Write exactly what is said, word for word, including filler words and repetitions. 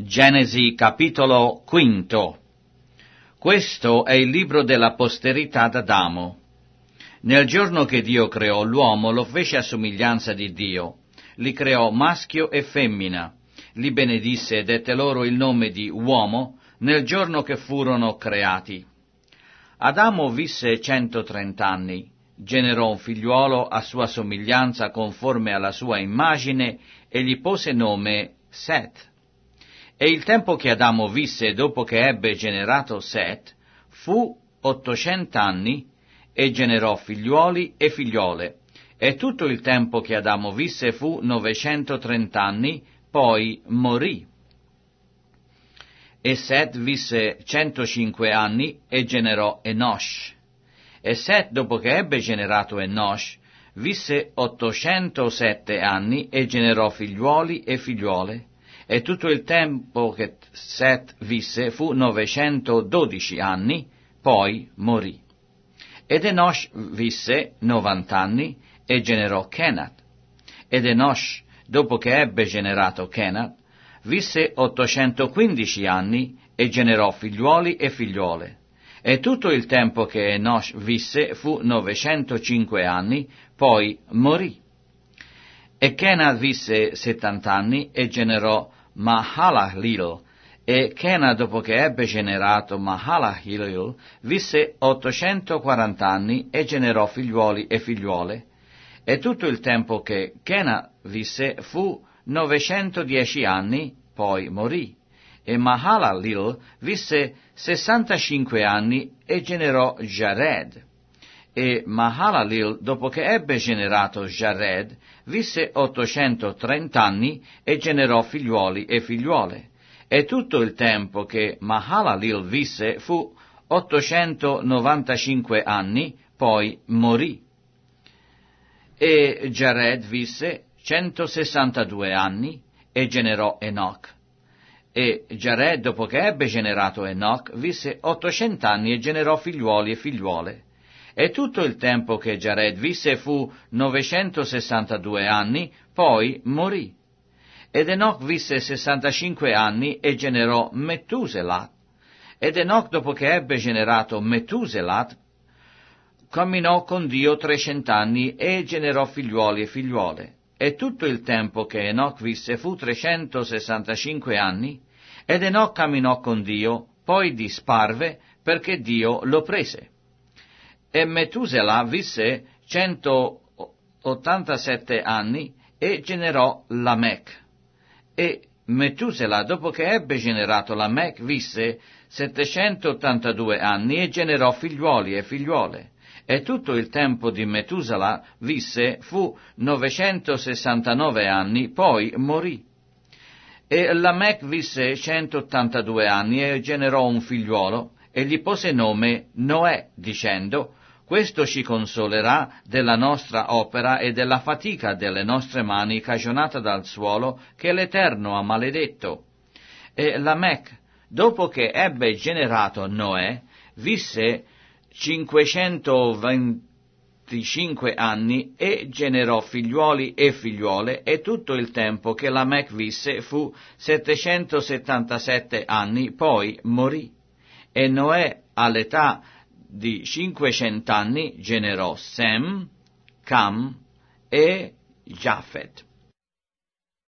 Genesi capitolo quinto. Questo è il libro della posterità d'Adamo. Nel giorno che Dio creò l'uomo, lo fece a somiglianza di Dio. Li creò maschio e femmina. Li benedisse e dette loro il nome di uomo nel giorno che furono creati. Adamo visse centotrenta anni, generò un figliuolo a sua somiglianza conforme alla sua immagine e gli pose nome Set. E il tempo che Adamo visse dopo che ebbe generato Set fu ottocent'anni e generò figliuoli e figliole. E tutto il tempo che Adamo visse fu novecentotrent'anni, poi morì. E Set visse centocinque anni e generò Enosh. E Set, dopo che ebbe generato Enosh, visse ottocentosette anni e generò figliuoli e figliuole. E tutto il tempo che Set visse fu novecentododici anni, poi morì. Ed Enosh visse novant'anni e generò Kenat. Ed Enosh, dopo che ebbe generato Kenat, visse ottocentoquindici anni e generò figliuoli e figliuole. E tutto il tempo che Enosh visse fu novecentocinque anni, poi morì. E Kenat visse settant'anni e generò Mahalaleel. E Kenat, dopo che ebbe generato Mahalaleel, visse ottocentoquaranta anni e generò figliuoli e figliuole. E tutto il tempo che Kenat visse fu novecentodieci anni, poi morì. E Mahalaleel visse sessantacinque anni e generò Jared. E Mahalaleel, dopo che ebbe generato Jared, visse ottocentotrenta anni e generò figliuoli e figliuole. E tutto il tempo che Mahalaleel visse fu ottocentonovantacinque anni, poi morì. E Jared visse centosessantadue anni e generò Enoch. E Jared, dopo che ebbe generato Enoch, visse ottocento anni e generò figliuoli e figliuole. E tutto il tempo che Jared visse fu novecentosessantadue anni, poi morì. Ed Enoch visse sessantacinque anni e generò Mettuselat. Ed Enoch, dopo che ebbe generato Mettuselat, camminò con Dio trecent'anni e generò figliuoli e figliuole. E tutto il tempo che Enoch visse fu trecentosessantacinque anni, ed Enoch camminò con Dio, poi disparve perché Dio lo prese. E Metusela visse centottantasette anni e generò Lamech. E Metusela, dopo che ebbe generato Lamech, visse settecentottantadue anni e generò figliuoli e figliuole. E tutto il tempo di Metusela visse fu novecentosessantanove anni, poi morì. E Lamech visse centottantadue anni e generò un figliuolo, e gli pose nome Noè, dicendo: questo ci consolerà della nostra opera e della fatica delle nostre mani cagionata dal suolo che l'Eterno ha maledetto. E Lamech, dopo che ebbe generato Noè, visse cinquecentoventicinque anni e generò figliuoli e figliuole, e tutto il tempo che Lamech visse fu settecentosettantasette anni, poi morì. E Noè, all'età di cinquecent'anni, generò Sem, Cam e Jafet.